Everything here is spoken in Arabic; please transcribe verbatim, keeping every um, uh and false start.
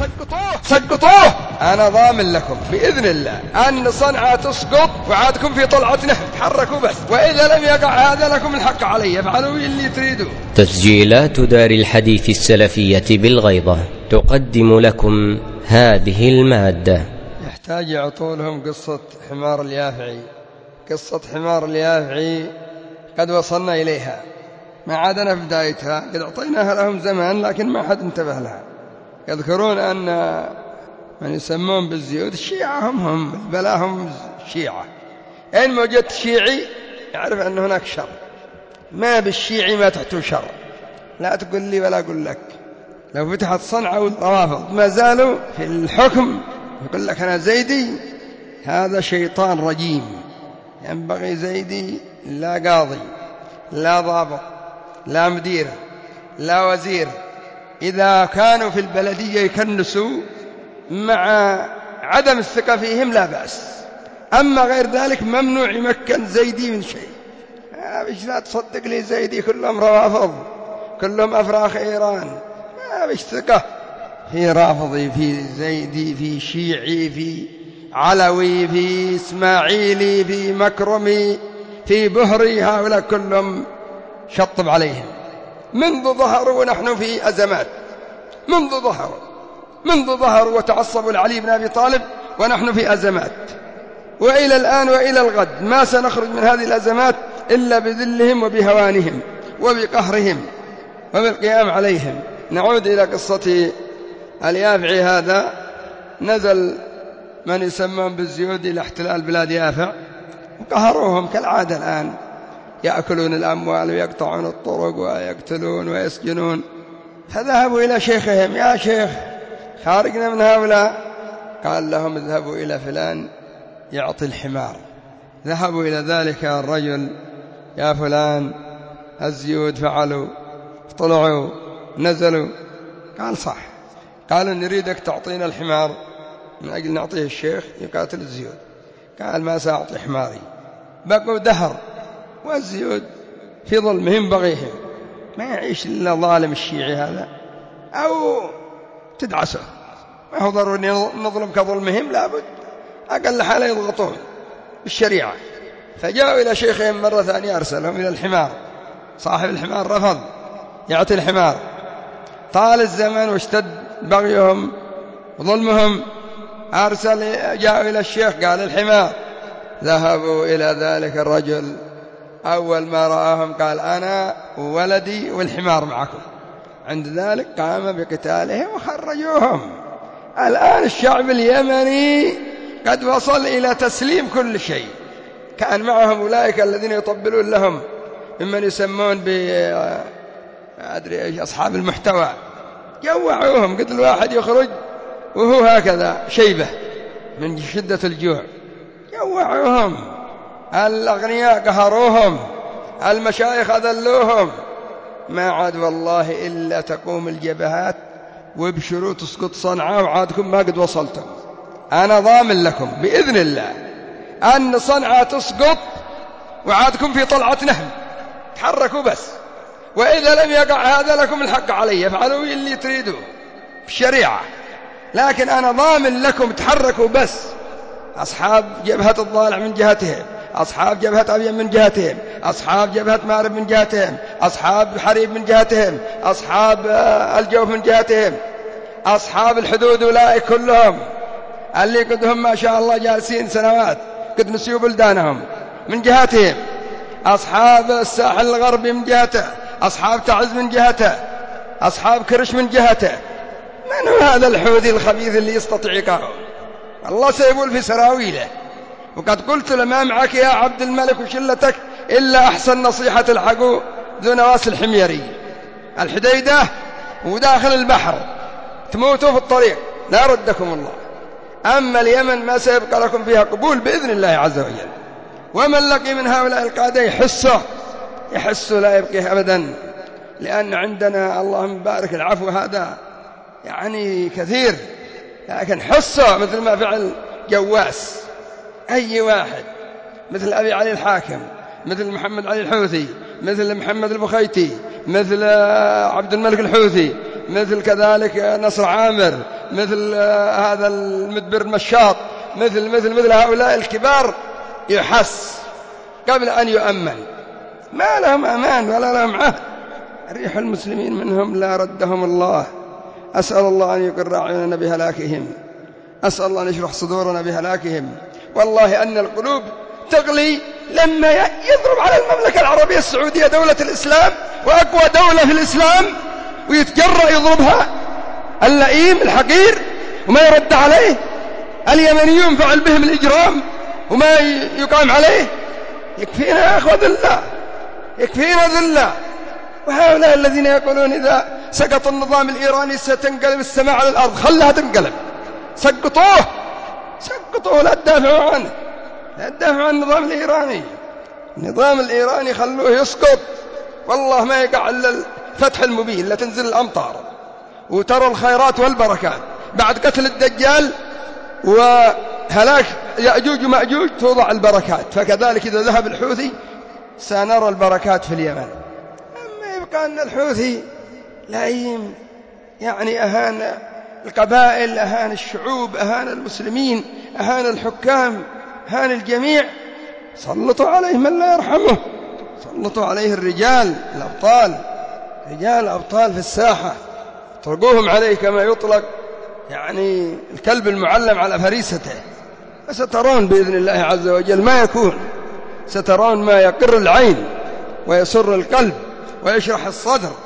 سقطوه سقطوه. أنا ضامن لكم بإذن الله أن صنعاء تسقط وعادكم في طلعة نهر، تحركوا بس، وإذا لم يقع هذا لكم الحق علي، افعلوا اللي تريدوا. تسجيلات دار الحديث السلفية بالغيضة تقدم لكم هذه المادة. يحتاج يعطولهم قصة حمار اليافعي. قصة حمار اليافعي قد وصلنا إليها، ما عادنا في بدايتها، قد أعطيناها لهم زمان لكن ما حد انتبه لها. يذكرون أن من يسمون بالزيود الشيعة هم هم بلاهم الشيعة. إن ما وجدت شيعي يعرف أن هناك شر، ما بالشيعي ما تحته شر. لا تقول لي ولا أقول لك. لو فتحت صنعاء والروافض ما زالوا في الحكم يقول لك أنا زيدي، هذا شيطان رجيم. ينبغي زيدي لا قاضي لا ضابط لا مدير لا وزير، إذا كانوا في البلدية يكنسوا مع عدم الثقة فيهم لا بأس، أما غير ذلك ممنوع يمكن زيدي من شيء. مش لا تصدق لي زيدي كلهم روافض، كلهم أفراخ إيران، ما بيش ثقة في رافضي، في زيدي، في شيعي، في علوي، في إسماعيلي، في مكرمي، في بهري، هؤلاء كلهم شطب عليهم منذ ظهروا ونحن في أزمات، منذ ظهروا منذ ظهروا وتعصبوا لعلي بن أبي طالب ونحن في أزمات، وإلى الآن وإلى الغد ما سنخرج من هذه الأزمات إلا بذلهم وبهوانهم وبقهرهم وبالقيام عليهم. نعود إلى قصة اليافعي. هذا نزل من يسمون بالزيود إلى احتلال بلاد يافع وقهروهم كالعادة الآن، يأكلون الأموال ويقطعون الطرق ويقتلون ويسجنون. فذهبوا إلى شيخهم: يا شيخ خارجنا من هؤلاء. قال لهم: اذهبوا إلى فلان يعطي الحمار. ذهبوا إلى ذلك الرجل: يا فلان الزيود فعلوا، طلعوا نزلوا. قال: صح. قالوا: نريدك تعطينا الحمار من أجل نعطيه الشيخ يقاتل الزيود. قال: ما سأعطي حماري. بقوا دهر والزيود في ظلمهم بغيهم، ما يعيش إلا ظالم الشيعي هذا، أو تدعسه، ما هو ضروري نظلم كظلمهم، لابد أقل حالة يضغطون بالشريعة. فجاءوا إلى شيخهم مرة ثانية، أرسلهم إلى الحمار. صاحب الحمار رفض يعطي الحمار. طال الزمن واشتد بغيهم وظلمهم، أرسل جاءوا إلى الشيخ قال: الحمار. ذهبوا إلى ذلك الرجل، أول ما رآهم قال: أنا وولدي والحمار معكم. عند ذلك قام بقتالهم وخرجوهم. الآن الشعب اليمني قد وصل إلى تسليم كل شيء. كان معهم أولئك الذين يطبلون لهم ممن يسمون ب أدري إيش أصحاب المحتوى، جوعوهم. قد الواحد يخرج وهو هكذا شيبة من شدة الجوع، جوعوهم. الأغنياء قهروهم، المشايخ أذلوهم. ما عاد والله إلا تقوم الجبهات وابشروا تسقط صنعاء وعادكم ما قد وصلتم. أنا ضامن لكم بإذن الله أن صنعاء تسقط وعادكم في طلعة نهر، تحركوا بس، وإذا لم يقع هذا لكم الحق علي، افعلوا اللي تريدوا بالشريعة، لكن أنا ضامن لكم تحركوا بس. أصحاب جبهة الضالع من جهتهم، أصحاب جبهة أبين من جهتهم، أصحاب جبهة مارب من جهتهم، أصحاب حريب من جهتهم، أصحاب الجوف من جهتهم، أصحاب الحدود أولئك كلهم اللي قدهم ما شاء الله جالسين سنوات قد نسيوا بلدانهم من جهتهم، أصحاب الساحل الغربي من جهته، أصحاب تعز من جهته، أصحاب كرش من جهته. من هو هذا الحوثي الخبيث اللي يستطيع يقاوم؟ الله سيقول في سراويله: وقد قلت لما معك يا عبد الملك وشلتك إلا أحسن نصيحة الحقوا ذو نواس الحميري. الحديدة وداخل البحر تموتوا في الطريق لا ردكم الله. أما اليمن ما سيبقى لكم فيها قبول بإذن الله عز وجل. ومن لقي من هؤلاء القادة يحسه يحسه لا يبقيه أبدا، لأن عندنا اللهم بارك العفو هذا يعني كثير، لكن حسه مثل ما فعل جواس. أي واحد مثل أبي علي الحاكم، مثل محمد علي الحوثي، مثل محمد البخيتي، مثل عبد الملك الحوثي، مثل كذلك نصر عامر، مثل هذا المدبر المشاط، مثل مثل مثل هؤلاء الكبار يحس قبل أن يؤمن. ما لهم أمان ولا لهم عهد. ريح المسلمين منهم لا ردهم الله. أسأل الله أن يقر أعيننا بهلاكهم، أسأل الله أن يشرح صدورنا بهلاكهم. والله أن القلوب تغلي لما يضرب على المملكة العربية السعودية دولة الإسلام وأقوى دولة في الإسلام ويتجرأ يضربها اللئيم الحقير وما يرد عليه. اليمنيون ينفعل بهم الإجرام وما يقام عليه. يكفينا يا أخوة ذلة، يكفينا ذلة. وهؤلاء الذين يقولون إذا سقط النظام الإيراني ستنقلب السماء على الأرض، خلها تنقلب، سقطوه سقطوه، لا تدافعوا عنه، لا تدافعوا عن النظام الإيراني. النظام الإيراني خلوه يسقط، والله ما يقع إلا الفتح المبين، لا تنزل الأمطار وترى الخيرات والبركات. بعد قتل الدجال وهلاك يأجوج ومأجوج توضع البركات. فكذلك إذا ذهب الحوثي سنرى البركات في اليمن. أما يبقى أن الحوثي لئيم، يعني أهان القبائل، أهان الشعوب، أهان المسلمين، أهان الحكام، أهان الجميع. سلطوا عليه من لا يرحمه، سلطوا عليه الرجال الأبطال، رجال أبطال في الساحة، اطلقوهم عليه كما يطلق يعني الكلب المعلم على فريسته. وسترون بإذن الله عز وجل ما يكون، سترون ما يقر العين ويسر القلب ويشرح الصدر.